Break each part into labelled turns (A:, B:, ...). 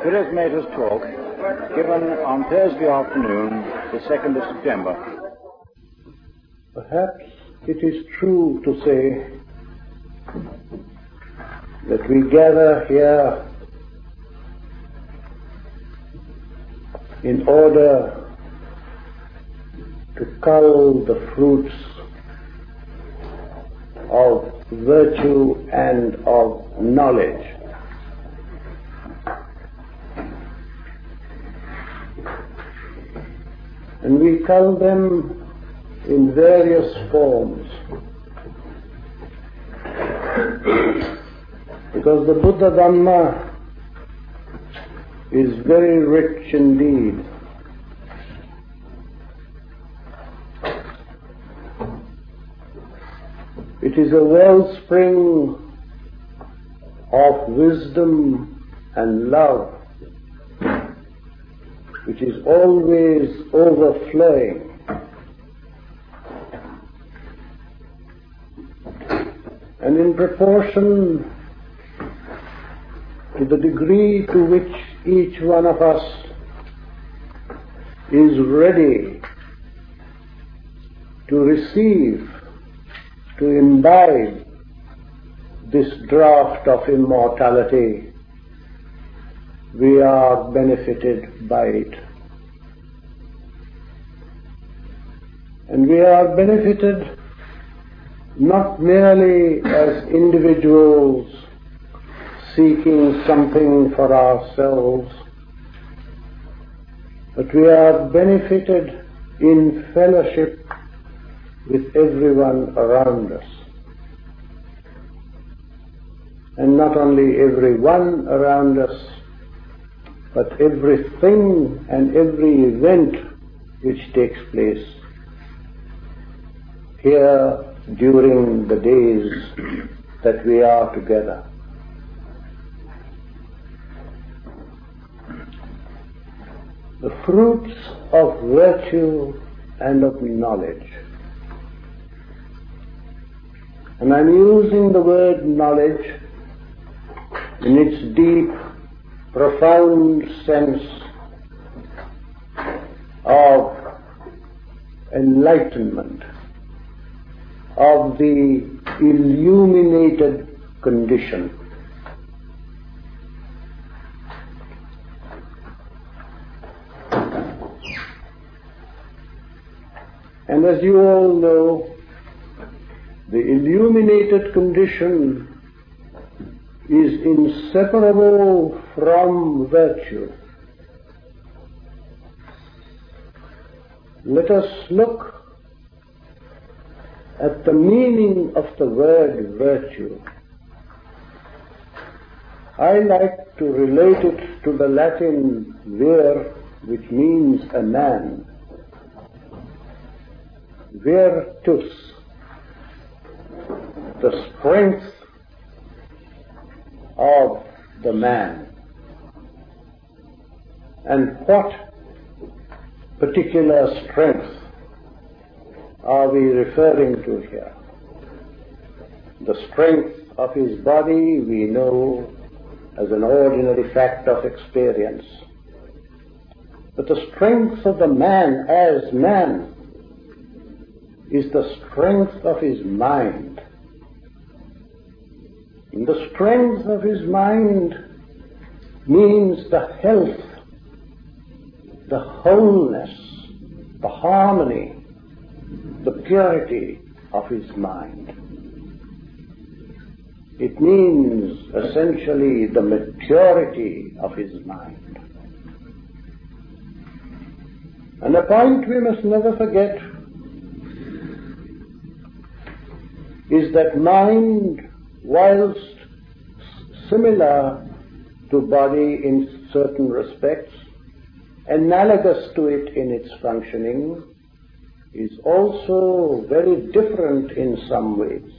A: Charismator's talk given on Thursday afternoon, the 2nd of September.
B: Perhaps it is true to say that we gather here in order to cull the fruits of virtue and of knowledge. And we cull them in various forms, because the Buddha Dhamma is very rich indeed. It is a wellspring of wisdom and love, which is always overflowing. And in proportion to the degree to which each one of us is ready to receive, to imbibe this draught of immortality, we are benefited by it. And we are benefited not merely as individuals seeking something for ourselves, but we are benefited in fellowship with everyone around us. And not only everyone around us, but everything and every event which takes place here during the days that we are together. The fruits of virtue and of knowledge. And I'm using the word knowledge in its deep, profound sense of enlightenment, of the illuminated condition. And as you all know, the illuminated condition is inseparable from virtue. Let us look at the meaning of the word virtue. I like to relate it to the Latin vir, which means a man. Virtus, the strength of the man. And what particular strength are we referring to here? The strength of his body we know as an ordinary fact of experience. But the strength of the man as man is the strength of his mind. And the strength of his mind means the health, the wholeness, the harmony, the purity of his mind. It means essentially the maturity of his mind. And a point we must never forget is that mind, whilst similar to body in certain respects, analogous to it in its functioning, is also very different in some ways.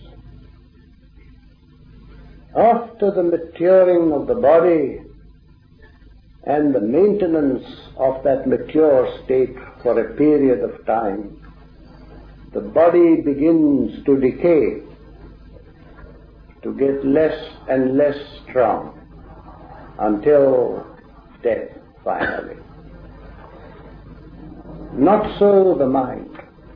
B: After the maturing of the body and the maintenance of that mature state for a period of time, the body begins to decay, to get less and less strong, until death finally. Not so the mind.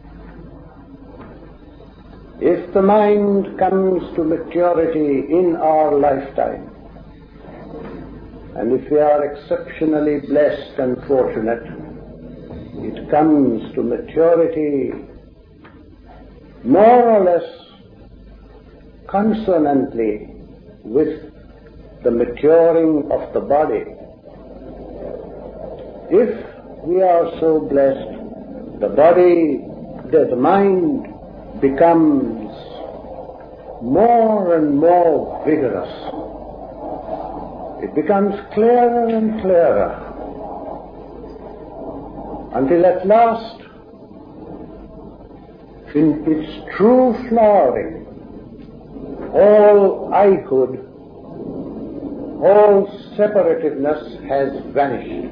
B: If the mind comes to maturity in our lifetime, and if we are exceptionally blessed and fortunate, it comes to maturity more or less consonantly with the maturing of the body. If we are so blessed, the mind becomes more and more vigorous. It becomes clearer and clearer until at last, in its true flowering, all Ihood, all separativeness has vanished.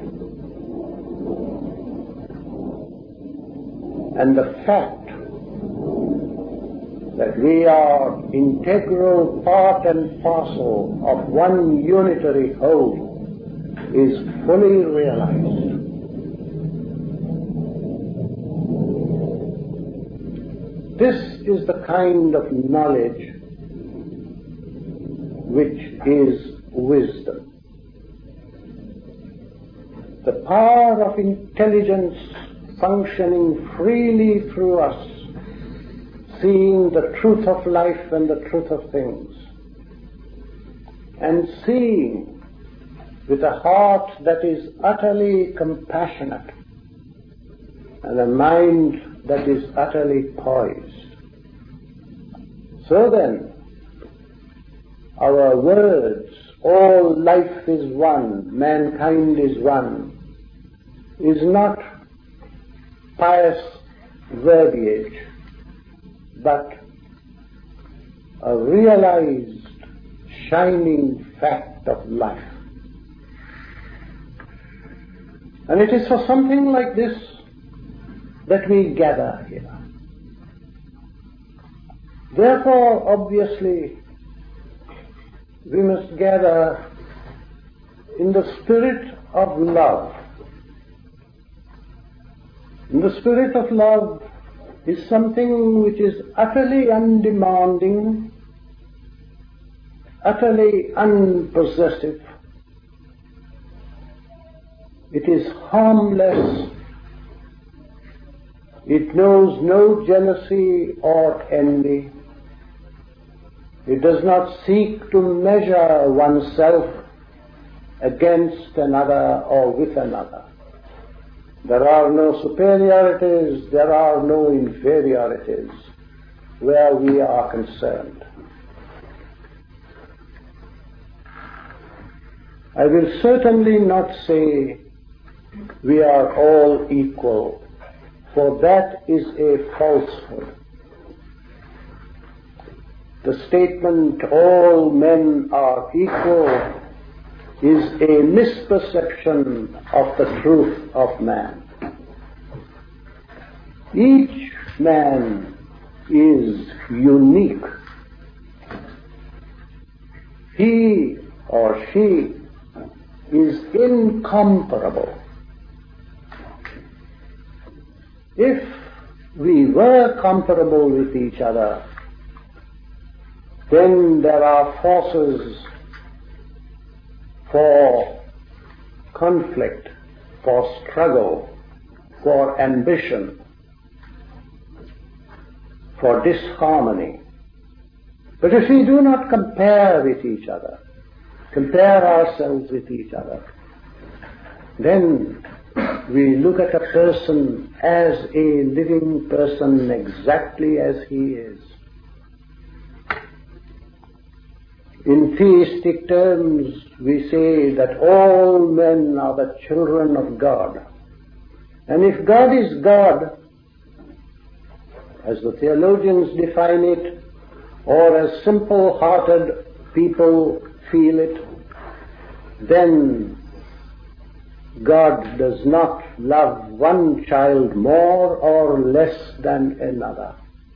B: And the fact that we are integral part and parcel of one unitary whole is fully realized. This is the kind of knowledge which is wisdom. The power of intelligence functioning freely through us, seeing the truth of life and the truth of things, and seeing with a heart that is utterly compassionate and a mind that is utterly poised. So then, our words, all life is one, mankind is one, is not pious verbiage, but a realized, shining fact of life. And it is for something like this that we gather here. Therefore, obviously, we must gather in the spirit of love. And the spirit of love is something which is utterly undemanding, utterly unpossessive. It is harmless. It knows no jealousy or envy. It does not seek to measure oneself against another or with another. There are no superiorities, there are no inferiorities where we are concerned. I will certainly not say we are all equal, for that is a falsehood. The statement, all men are equal, is a misperception of the truth of man. Each man is unique. He or she is incomparable. If we were comparable with each other, then there are forces for conflict, for struggle, for ambition, for disharmony. But if we do not compare with each other, compare ourselves with each other, then we look at a person as a living person exactly as he is. In theistic terms, we say that all men are the children of God. And if God is God, as the theologians define it, or as simple-hearted people feel it, then God does not love one child more or less than another.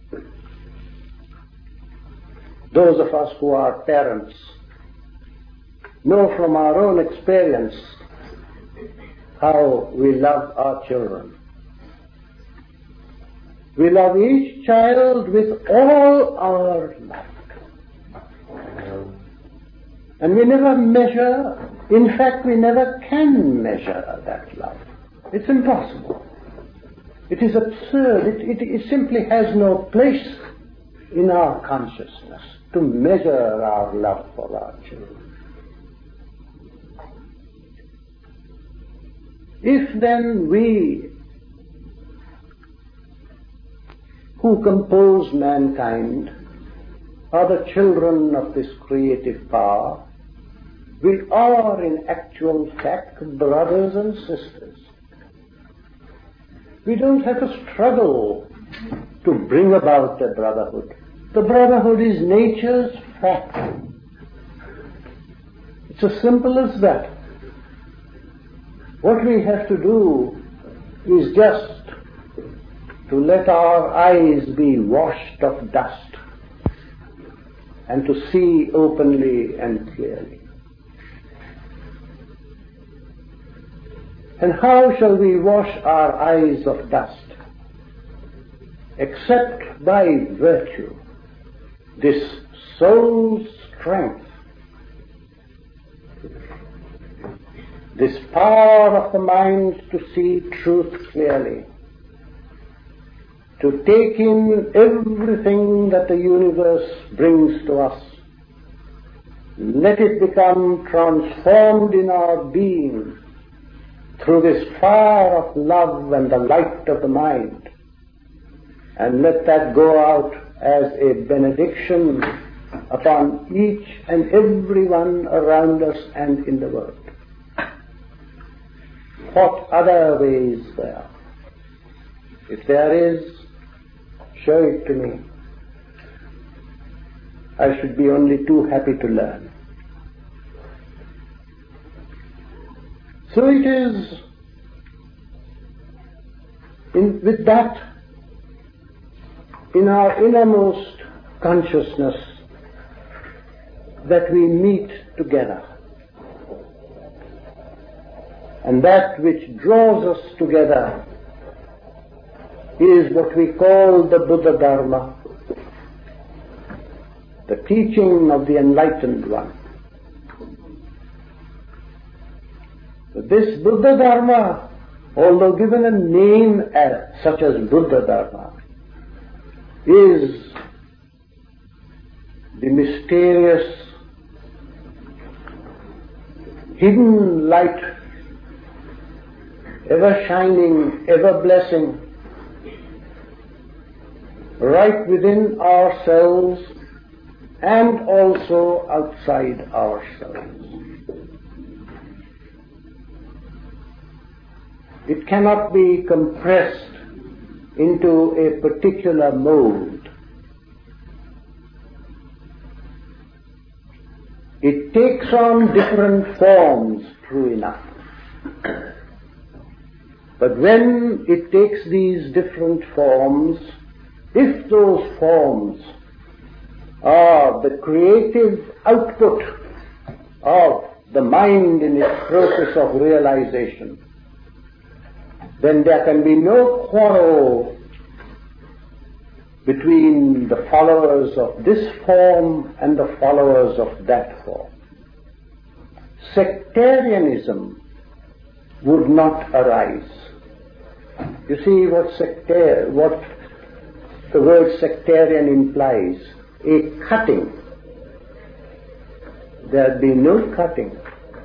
B: Those of us who are parents know from our own experience how we love our children. We love each child with all our might. And we never measure, in fact we never can measure that love. It's impossible. It is absurd. It simply has no place in our consciousness to measure our love for our children. If then we, who compose mankind, are the children of this creative power, we are in actual fact brothers and sisters. We don't have to struggle to bring about a brotherhood. The brotherhood is nature's fact. It's as simple as that. What we have to do is just to let our eyes be washed of dust and to see openly and clearly. And how shall we wash our eyes of dust? Except by virtue, this soul's strength, this power of the mind to see truth clearly, to take in everything that the universe brings to us. Let it become transformed in our being through this fire of love and the light of the mind, and let that go out as a benediction upon each and every one around us and in the world. What other ways there are? If there is, show it to me. I should be only too happy to learn. So it is with that in our innermost consciousness that we meet together. And that which draws us together is what we call the Buddha Dharma, the teaching of the enlightened one. This Buddha Dharma, although given a name such as Buddha Dharma, is the mysterious, hidden light, ever shining, ever blessing, right within ourselves and also outside ourselves. It cannot be compressed into a particular mold. It takes on different forms, true enough. But when it takes these different forms, if those forms are the creative output of the mind in its process of realization, then there can be no quarrel between the followers of this form and the followers of that form. Sectarianism would not arise. You see what the word sectarian implies? A cutting. There'd be no cutting.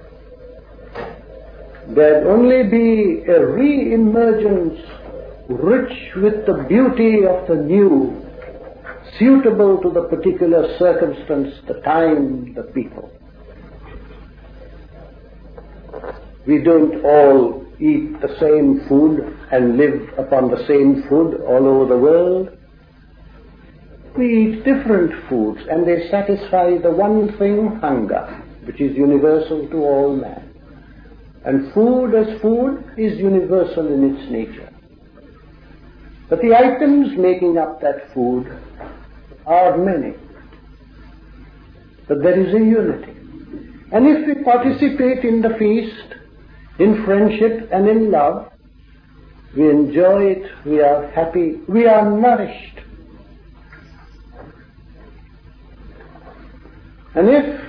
B: There'd only be a re-emergence rich with the beauty of the new, suitable to the particular circumstance, the time, the people. We don't all eat the same food and live upon the same food all over the world. We eat different foods and they satisfy the one thing, hunger, which is universal to all man. And food as food is universal in its nature. But the items making up that food are many. But there is a unity. And if we participate in the feast, in friendship and in love. We enjoy it, we are happy, we are nourished. And if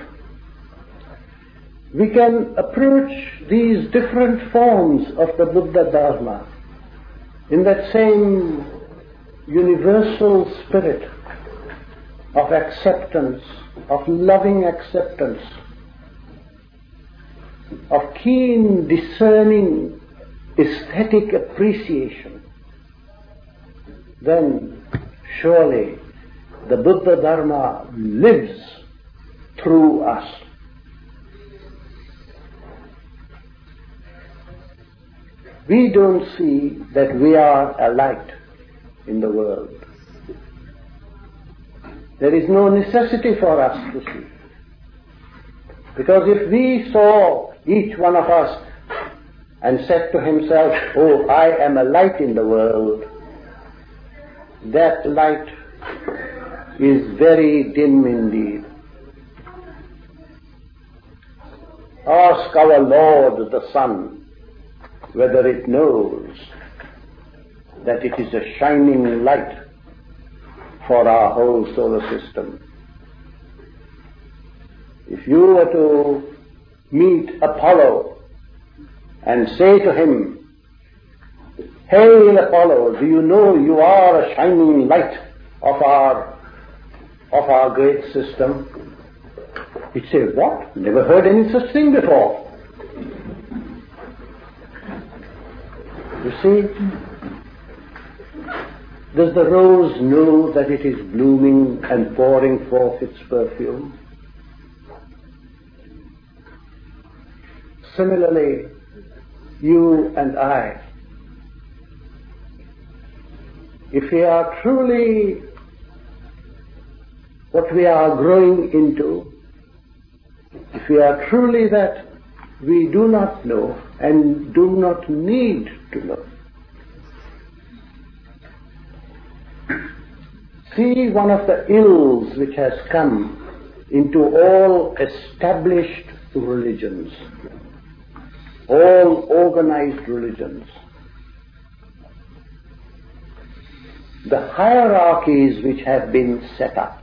B: we can approach these different forms of the Buddha Dharma in that same universal spirit of acceptance, of loving acceptance, of keen, discerning, aesthetic appreciation, then surely the Buddha Dharma lives through us. We don't see that we are a light in the world. There is no necessity for us to see. Because if we saw each one of us and said to himself, "Oh, I am a light in the world," that light is very dim indeed. Ask our Lord the sun whether it knows that it is a shining light for our whole solar system. If you were to meet Apollo and say to him, "Hail Apollo, do you know you are a shining light of our great system?" He'd say, "What? Never heard any such thing before." You see, does the rose know that it is blooming and pouring forth its perfume? Similarly, you and I, if we are truly what we are growing into, if we are truly that we do not know and do not need to know. See one of the ills which has come into all established religions, all organized religions. The hierarchies which have been set up.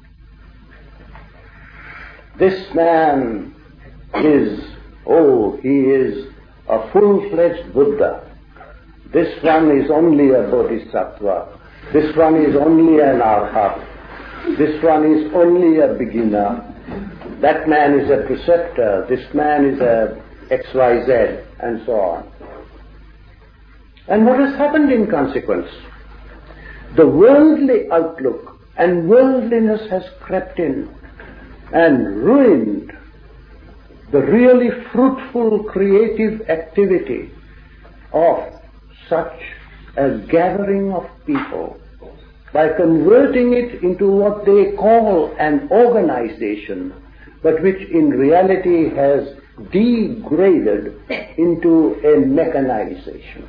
B: This man is, he is a full-fledged Buddha. This one is only a Bodhisattva. This one is only an Arhat. This one is only a beginner. That man is a preceptor. This man is a XYZ, and so on. And what has happened in consequence? The worldly outlook and worldliness has crept in and ruined the really fruitful creative activity of such a gathering of people by converting it into what they call an organization, but which in reality has degraded into a mechanization.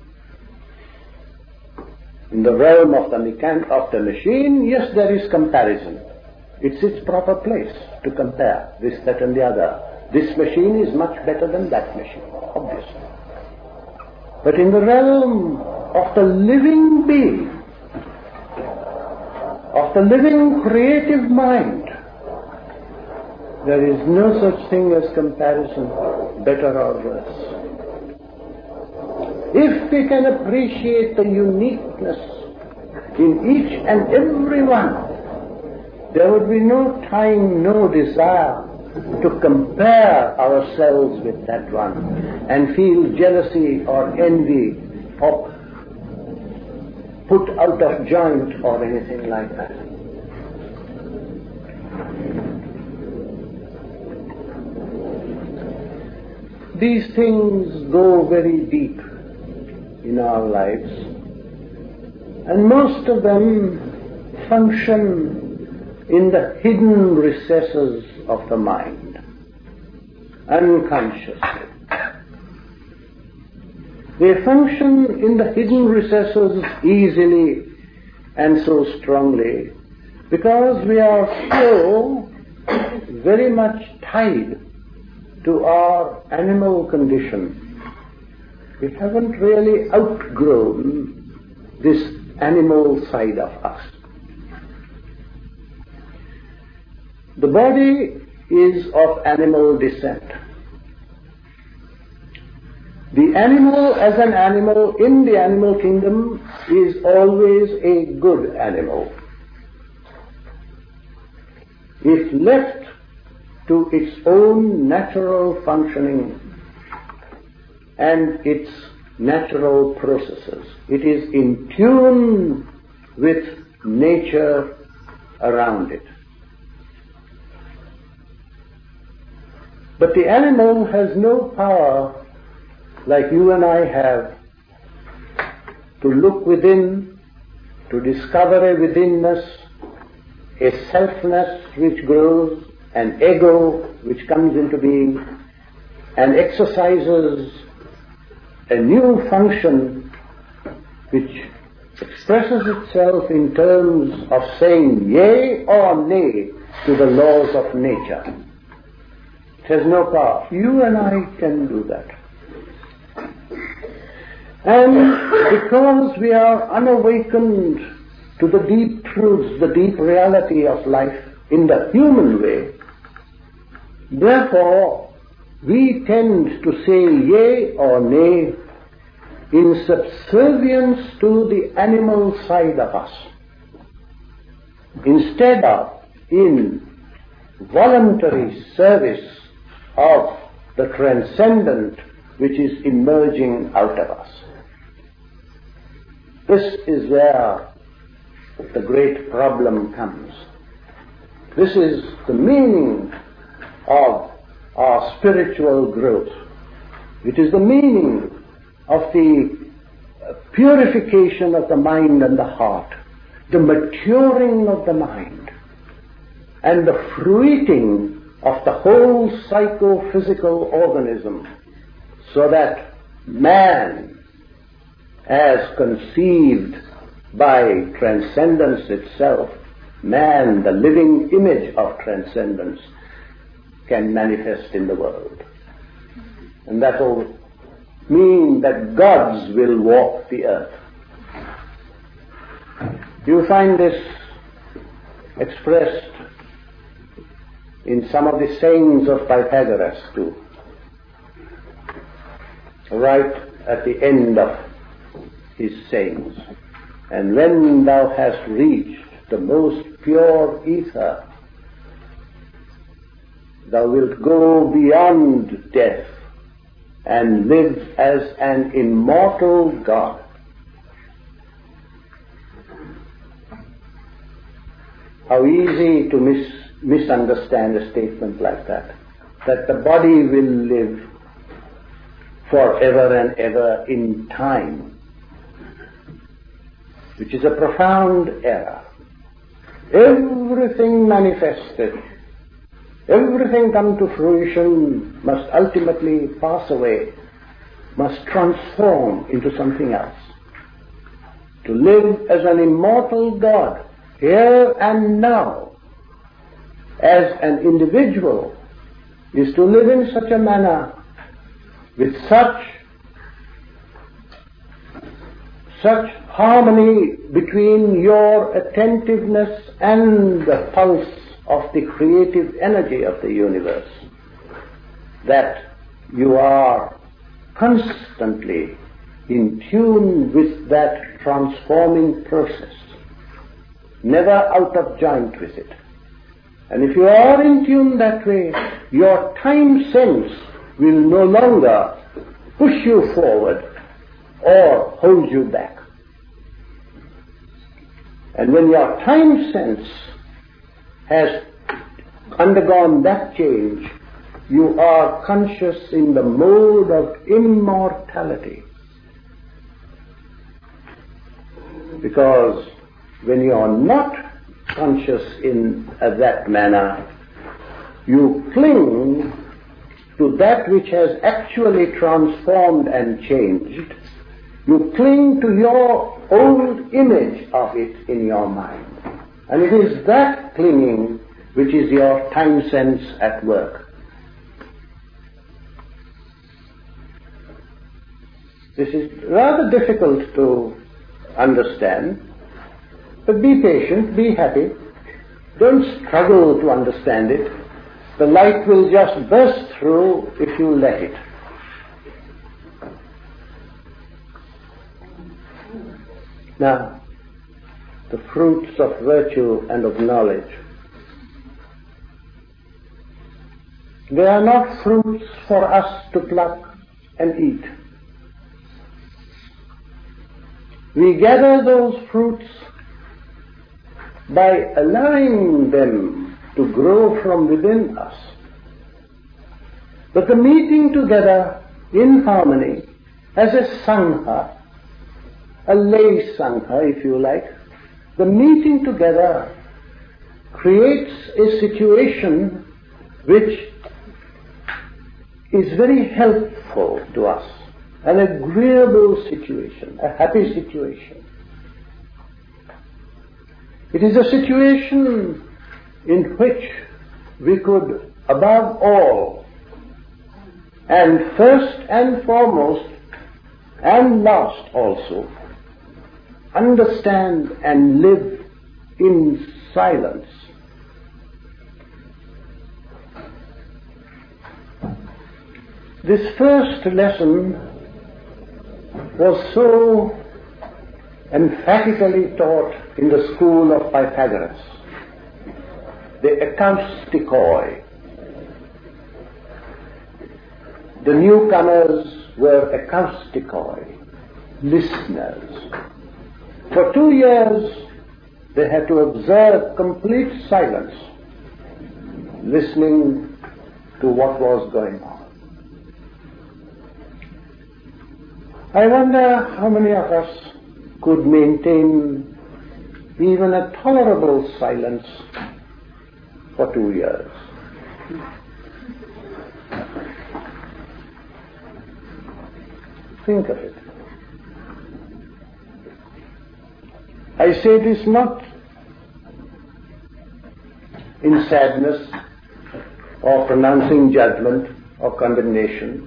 B: In the realm of the machine, yes, there is comparison. It's its proper place to compare this, that, and the other. This machine is much better than that machine, obviously. But in the realm of the living being, of the living creative mind, there is no such thing as comparison, better or worse. If we can appreciate the uniqueness in each and every one, there would be no time, no desire to compare ourselves with that one and feel jealousy or envy or put out of joint or anything like that. These things go very deep in our lives, and most of them function in the hidden recesses of the mind, unconsciously. They function in the hidden recesses easily and so strongly because we are so very much tied to our animal condition, we haven't really outgrown this animal side of us. The body is of animal descent. The animal as an animal in the animal kingdom is always a good animal. If left to its own natural functioning and its natural processes, it is in tune with nature around it. But the animal has no power like you and I have to look within, to discover a withinness, a selfness which grows, an ego which comes into being and exercises a new function which expresses itself in terms of saying yea or nay to the laws of nature. It has no power. You and I can do that. And because we are unawakened to the deep truths, the deep reality of life in the human way, therefore we tend to say yea or nay in subservience to the animal side of us, instead of in voluntary service of the transcendent which is emerging out of us. This is where the great problem comes. This is the meaning of our spiritual growth. It is the meaning of the purification of the mind and the heart, the maturing of the mind, and the fruiting of the whole psychophysical organism, so that man, as conceived by transcendence itself, man, the living image of transcendence, can manifest in the world. And that will mean that gods will walk the earth. You find this expressed in some of the sayings of Pythagoras too. Right at the end of his sayings, and when thou hast reached the most pure ether, thou wilt go beyond death and live as an immortal God. How easy to misunderstand a statement like that the body will live forever and ever in time, which is a profound error. Everything manifested, everything come to fruition must ultimately pass away, must transform into something else. To live as an immortal God, here and now, as an individual, is to live in such a manner, with such harmony between your attentiveness and the pulse of the creative energy of the universe, that you are constantly in tune with that transforming process, never out of joint with it. And if you are in tune that way, your time sense will no longer push you forward or hold you back. And when your time sense has undergone that change, you are conscious in the mode of immortality. Because when you are not conscious in that manner, you cling to that which has actually transformed and changed. You cling to your old image of it in your mind. And it is that clinging which is your time sense at work. This is rather difficult to understand, but be patient, be happy. Don't struggle to understand it. The light will just burst through if you let it. Now, the fruits of virtue and of knowledge. They are not fruits for us to pluck and eat. We gather those fruits by allowing them to grow from within us. But the meeting together in harmony as a sangha, a lay sangha if you like, the meeting together creates a situation which is very helpful to us, an agreeable situation, a happy situation. It is a situation in which we could, above all, and first and foremost, and last also, understand and live in silence. This first lesson was so emphatically taught in the school of Pythagoras, the akaustikoi. The newcomers were akaustikoi, listeners. For 2 years they had to observe complete silence, listening to what was going on. I wonder how many of us could maintain even a tolerable silence for 2 years. Think of it. I say this not in sadness or pronouncing judgment or condemnation,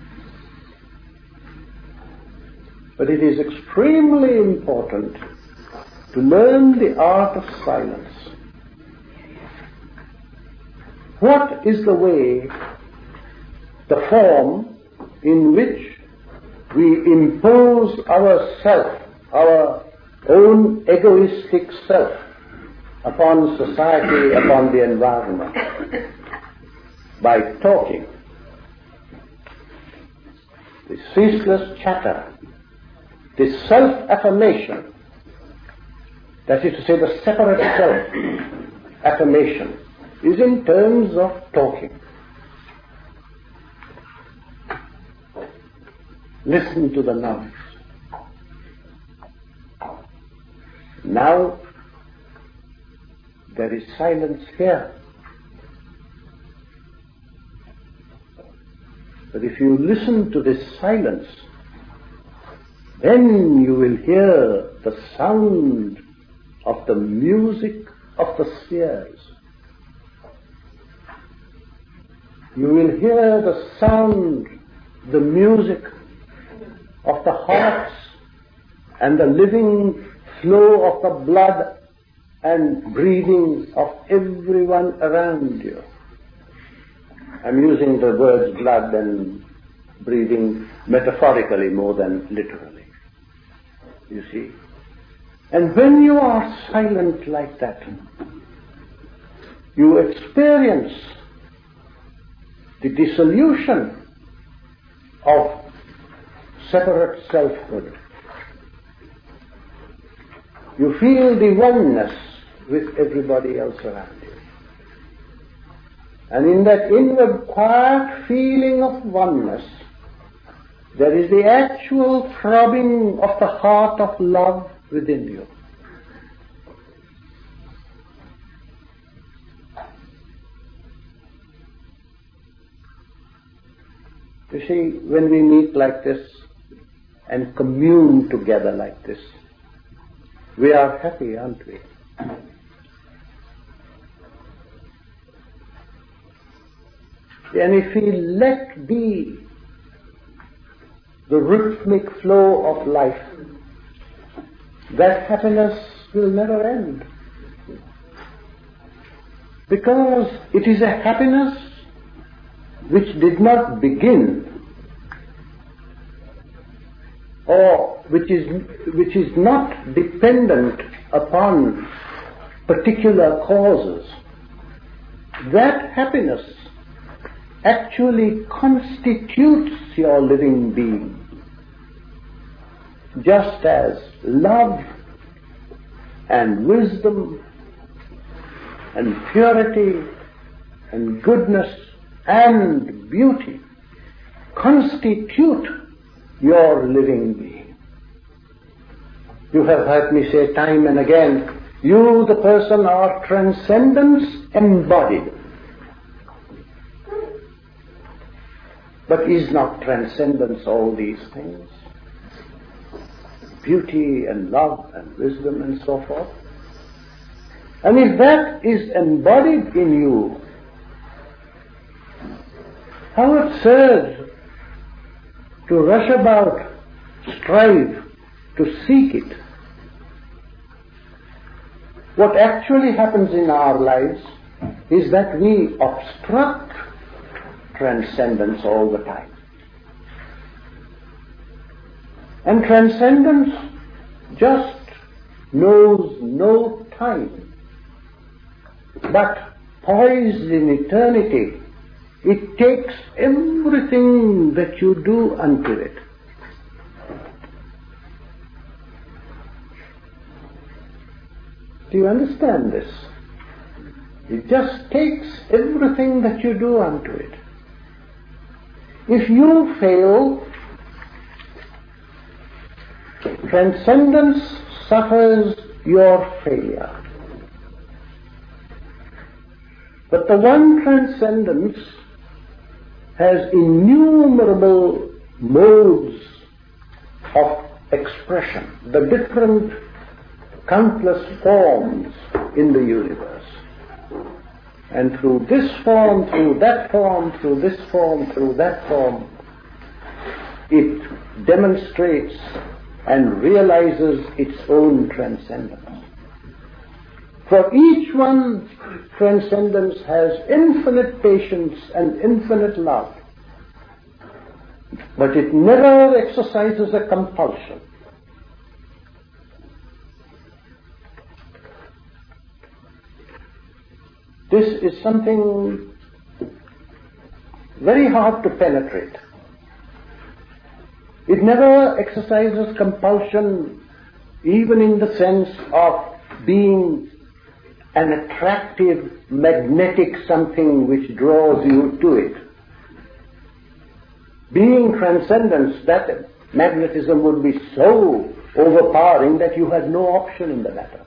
B: but it is extremely important to learn the art of silence. What is the way, the form in which we impose ourself, our own egoistic self, upon society, upon the environment? By talking. The ceaseless chatter, the self-affirmation, that is to say the separate self-affirmation, is in terms of talking. Listen to the noise. Now there is silence here. But if you listen to this silence, then you will hear the sound of the music of the spheres. You will hear the sound, the music of the hearts and the living flow of the blood and breathing of everyone around you. I'm using the words blood and breathing metaphorically more than literally. You see? And when you are silent like that, you experience the dissolution of separate selfhood. You feel the oneness with everybody else around you. And in that inward quiet feeling of oneness, there is the actual throbbing of the heart of love within you. You see, when we meet like this and commune together like this, we are happy, aren't we? And if we let be the rhythmic flow of life, that happiness will never end. Because it is a happiness which did not begin, or which is not dependent upon particular causes. That happiness actually constitutes your living being, just as love and wisdom and purity and goodness and beauty constitute your living being. You have heard me say time and again, you, the person, are transcendence embodied. But is not transcendence all these things? Beauty and love and wisdom and so forth? And if that is embodied in you, how absurd to rush about, strive to seek it. What actually happens in our lives is that we obstruct transcendence all the time. And transcendence just knows no time, but poised in eternity, it takes everything that you do unto it. Do you understand this? It just takes everything that you do unto it. If you fail, transcendence suffers your failure. But the one transcendence has innumerable modes of expression, the different countless forms in the universe. And through this form, through that form, through this form, through that form, it demonstrates and realizes its own transcendence. For each one, transcendence has infinite patience and infinite love, but it never exercises a compulsion. This is something very hard to penetrate. It never exercises compulsion, even in the sense of being an attractive, magnetic something which draws you to it. Being transcendence, that magnetism would be so overpowering that you had no option in the matter.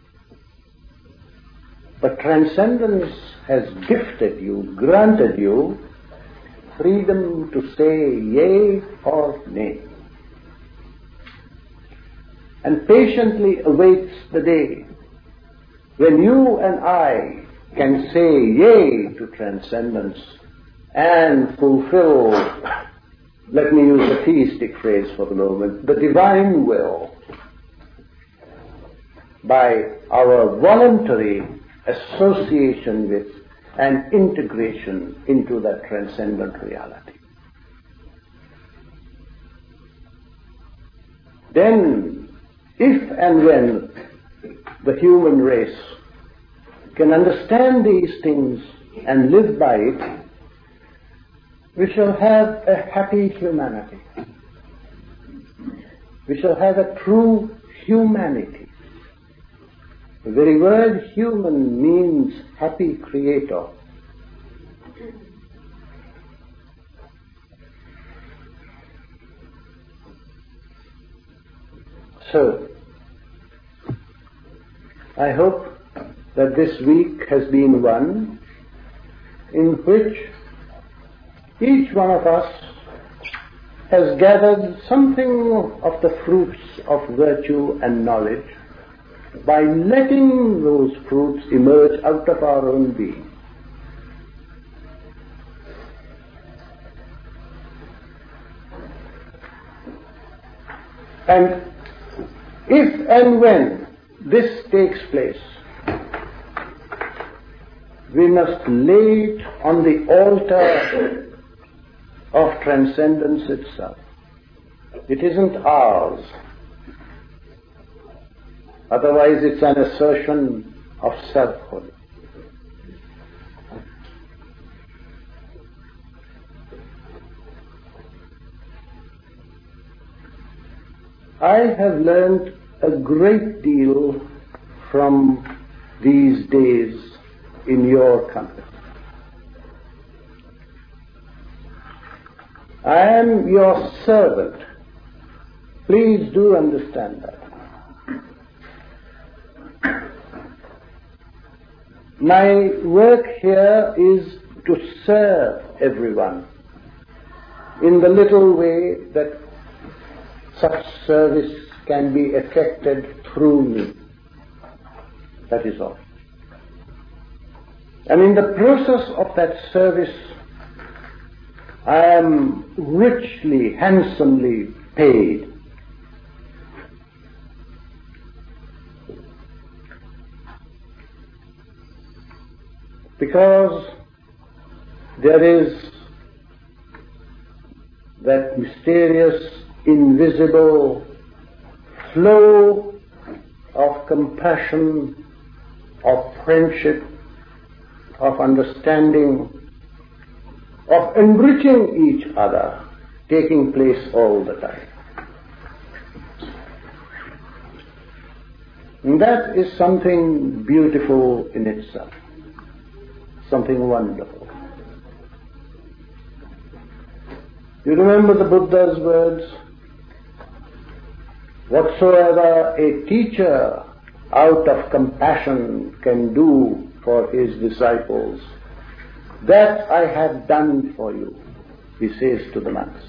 B: But transcendence has gifted you, granted you, freedom to say yea or nay, and patiently awaits the day when you and I can say yea to transcendence and fulfill, let me use a theistic phrase for the moment, the divine will by our voluntary association with and integration into that transcendent reality. Then, if and when the human race can understand these things and live by it, we shall have a happy humanity. We shall have a true humanity. The very word human means happy creator. So, I hope that this week has been one in which each one of us has gathered something of the fruits of virtue and knowledge by letting those fruits emerge out of our own being. And if and when this takes place, we must lay it on the altar of transcendence itself. It isn't ours. Otherwise it's an assertion of selfhood. I have learned a great deal from these days in your company. I am your servant. Please do understand that. My work here is to serve everyone in the little way that such service can be effected through me. That is all. And in the process of that service, I am richly, handsomely paid. Because there is that mysterious, invisible flow of compassion, of friendship, of understanding, of enriching each other, taking place all the time. And that is something beautiful in itself, something wonderful. You remember the Buddha's words? Whatsoever a teacher out of compassion can do for his disciples, that I have done for you, he says to the monks.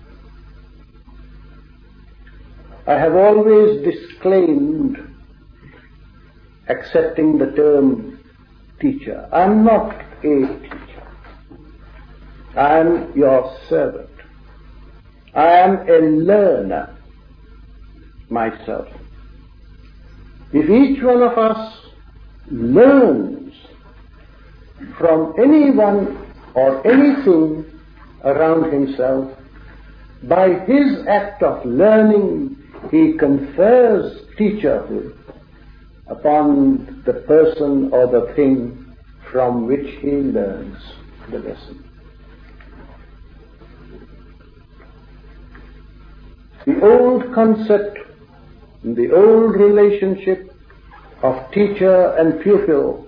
B: I have always disclaimed accepting the term teacher. I am not a teacher. I am your servant. I am a learner myself. If each one of us learns from anyone or anything around himself, by his act of learning, he confers teacherhood upon the person or the thing from which he learns the lesson. The old concept, the old relationship of teacher and pupil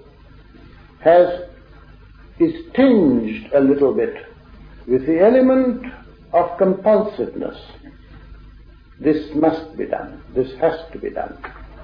B: is tinged a little bit with the element of compulsiveness. This must be done. This has to be done.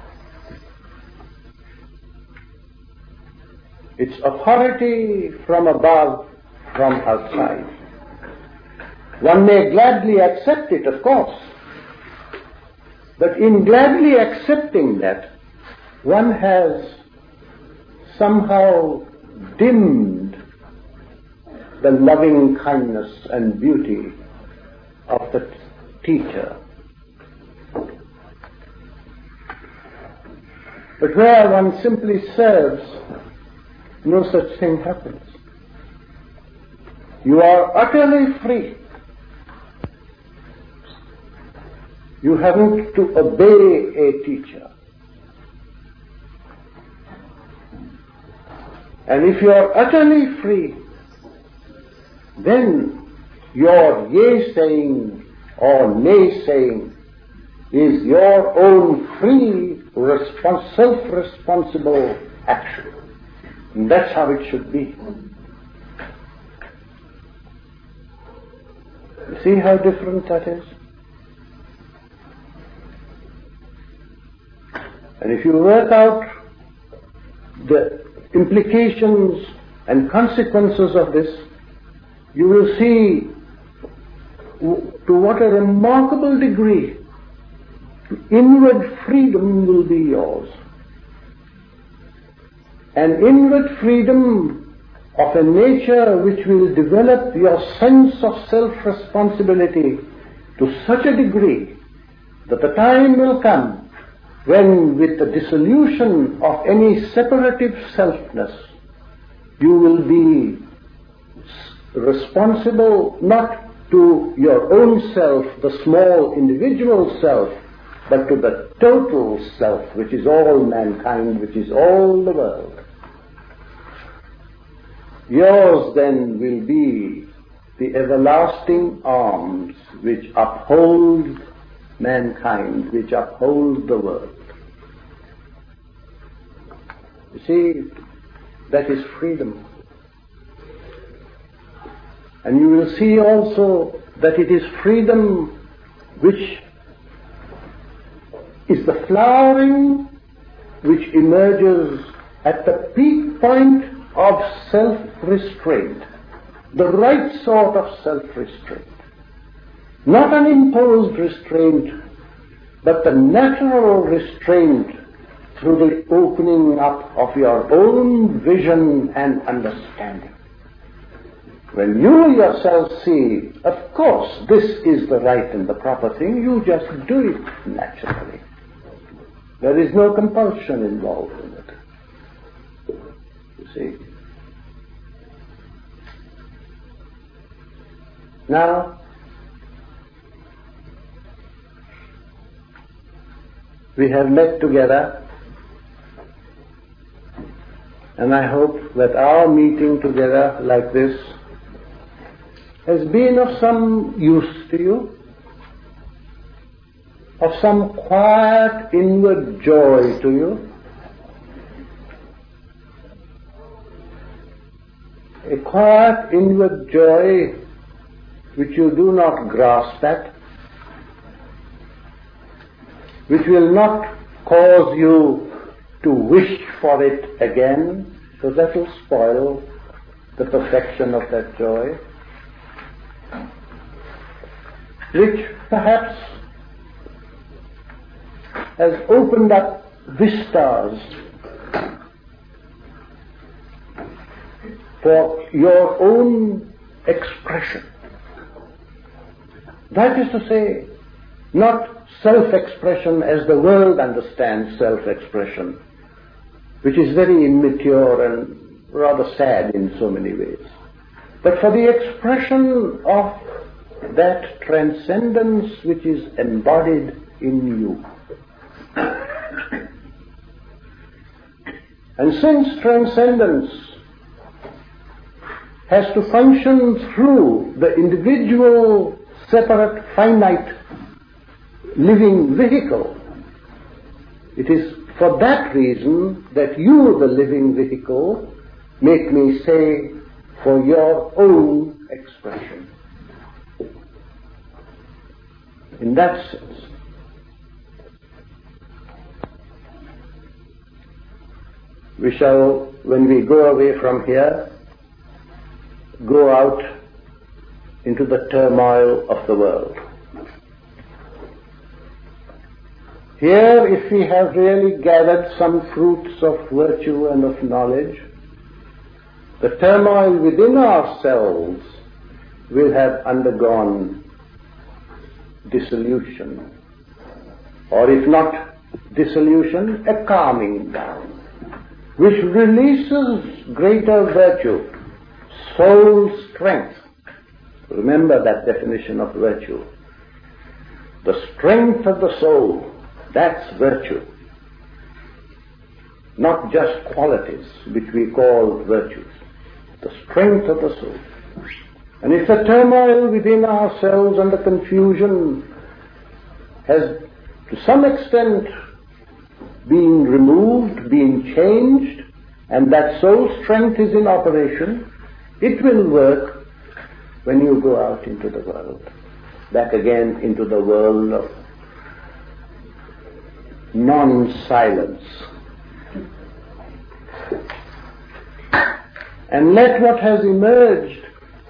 B: It's authority from above, from outside. One may gladly accept it, of course. But in gladly accepting that, one has somehow dimmed the loving kindness and beauty of the teacher. But where one simply serves, no such thing happens. You are utterly free. You haven't to obey a teacher. And if you are utterly free, then your yea-saying or nay-saying is your own free, self-responsible action. And that's how it should be. You see how different that is? And if you work out the implications and consequences of this, you will see to what a remarkable degree inward freedom will be yours. An inward freedom of a nature which will develop your sense of self-responsibility to such a degree that the time will come when, with the dissolution of any separative selfness, you will be responsible not to your own self, the small individual self, but to the total self, which is all mankind, which is all the world. Yours then will be the everlasting arms which uphold mankind, which uphold the world. You see, that is freedom. And you will see also that it is freedom which is the flowering which emerges at the peak point of self-restraint, the right sort of self-restraint. Not an imposed restraint, but the natural restraint through the opening up of your own vision and understanding. When you yourself see, of course, this is the right and the proper thing, you just do it naturally. There is no compulsion involved in it. You see? Now, we have met together, and I hope that our meeting together like this has been of some use to you, of some quiet inward joy to you, a quiet inward joy which you do not grasp at, which will not cause you to wish for it again, so that will spoil the perfection of that joy, which perhaps has opened up vistas for your own expression. That is to say, not self-expression as the world understands self-expression, which is very immature and rather sad in so many ways, but for the expression of that transcendence which is embodied in you. And since transcendence has to function through the individual, separate, finite, living vehicle, it is for that reason that you, the living vehicle, make me say, for your own expression. In that sense, we shall, when we go away from here, go out into the turmoil of the world. Here, if we have really gathered some fruits of virtue and of knowledge, the turmoil within ourselves will have undergone dissolution, or if not dissolution, a calming down, which releases greater virtue, soul strength. Remember that definition of virtue. The strength of the soul, that's virtue. Not just qualities, which we call virtues. The strength of the soul. And if the turmoil within ourselves and the confusion has to some extent been removed, been changed, and that soul strength is in operation, it will work when you go out into the world, back again into the world of non-silence. And let what has emerged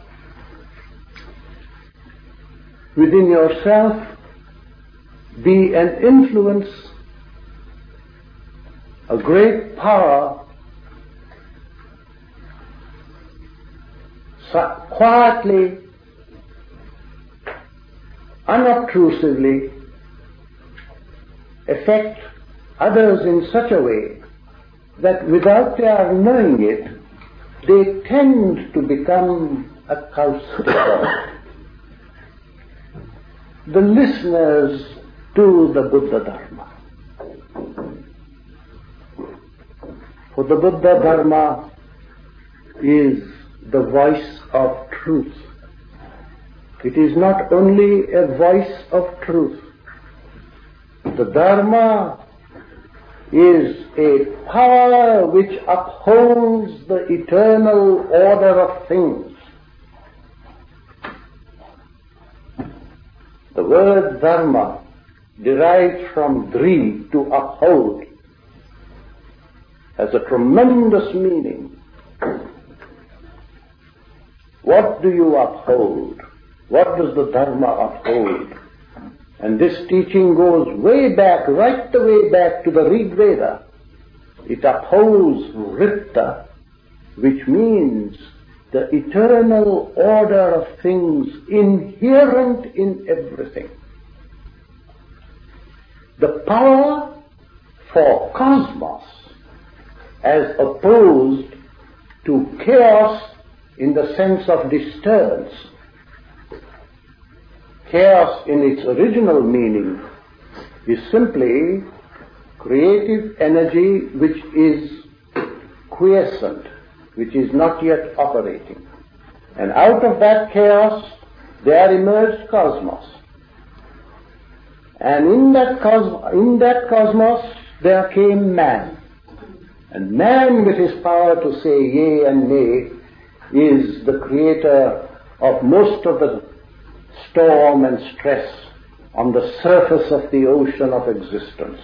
B: within yourself be an influence, a great power, quietly, unobtrusively, affect others in such a way that without their knowing it, they tend to become a caustic. The listeners to the Buddha Dharma. For the Buddha Dharma is the voice of truth. It is not only a voice of truth. The Dharma is a power which upholds the eternal order of things. The word Dharma, derived from Dri, to uphold, has a tremendous meaning. What do you uphold? What does the Dharma uphold? And this teaching goes way back, right the way back to the Rig Veda. It upholds Ritta, which means the eternal order of things inherent in everything. The power for cosmos as opposed to chaos in the sense of disturbance. Chaos in its original meaning is simply creative energy which is quiescent, which is not yet operating. And out of that chaos there emerged cosmos. And in that cosmos there came man. And man, with his power to say yea and nay, is the creator of most of the storm and stress on the surface of the ocean of existence.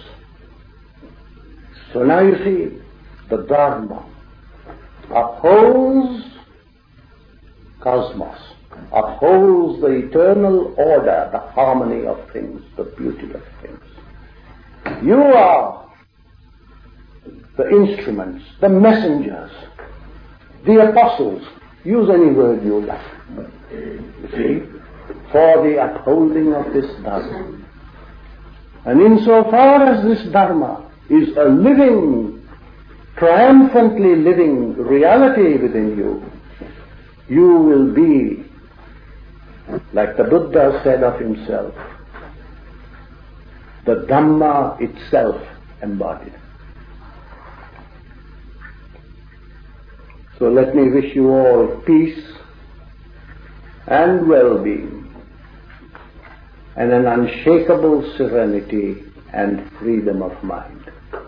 B: So now you see, the Dharma upholds cosmos, upholds the eternal order, the harmony of things, the beauty of things. You are the instruments, the messengers, the apostles, use any word you like, you see, for the upholding of this Dharma. And insofar as this Dharma is a living, triumphantly living reality within you, you will be, like the Buddha said of himself, the Dhamma itself embodied. So let me wish you all peace and well-being and an unshakable serenity and freedom of mind.